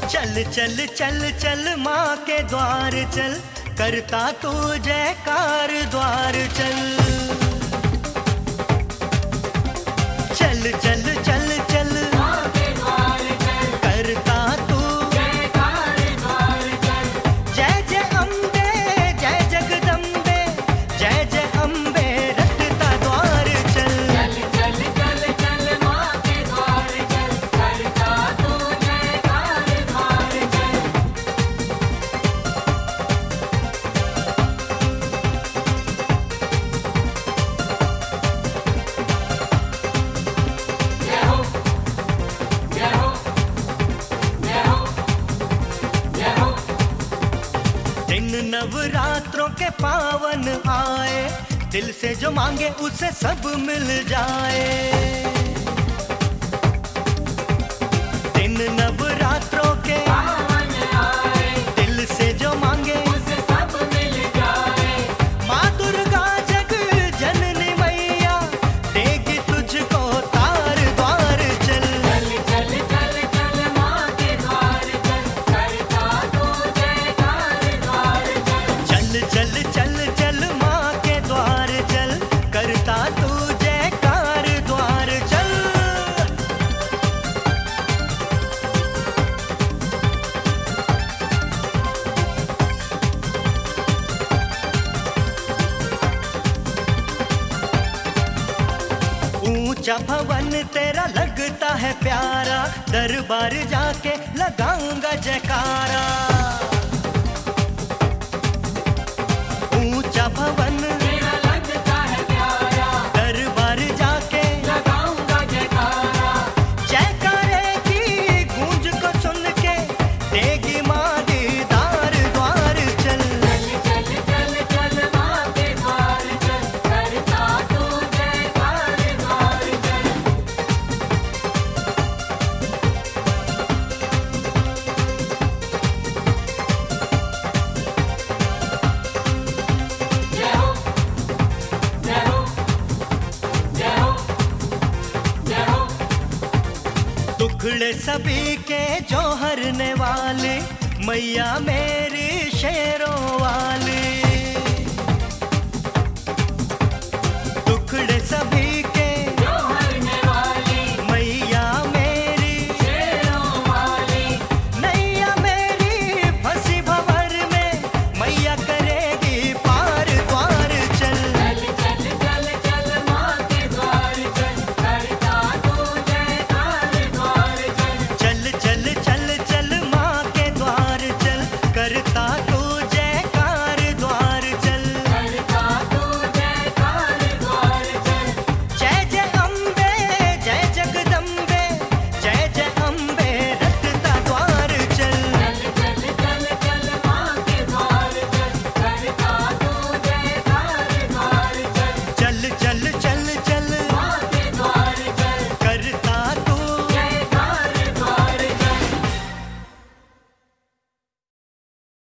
चल चल चल चल माँ के द्वार चल, करता तू जयकार द्वार चल। चल चल चल चल माँ के द्वार चल, करता तू जयकार द्वार चल। जय जय अम्बे जय जगदम्बे, जय जय अम्बे रटता द्वार चल। चल चल चल चल माँ के द्वार चल, करता तू जयकार द्वार चल। जय हो जय हो जय हो जय हो। दिन नवरात्रों के पावन आए, दिल से जो मांगे उसे सब मिल जाए। दिन नवरात्रों के पावन आए, दिल से जो मांगे उसे सब मिल जाए। माँ दुर्गा जग जननी मैया देगी तुझको तार द्वार चल। चल चल चल चल माँ के द्वार चल, करता तू जयकार द्वार चल। चल चल चल चल माँ के द्वार चल, करता तू जयकार द्वार चल। ऊंचा भवन तेरा लगता है प्यारा, दरबार जाके लगाऊंगा जयकारा। ऊंचा भवन तेरा लगता है प्यारा, दरबार जाके लगाऊंगा जयकारा। जयकारे की गूंज को सुन के देगी माँ दीदार द्वार चल। चल चल चल चल माँ के द्वार चल, करता तू जयकार द्वार चल। जय हो जय हो जय हो जय हो। टुकड़े सभी के जो हरने वाले, मैया मेरी शेरों वाली। टुकड़े सभी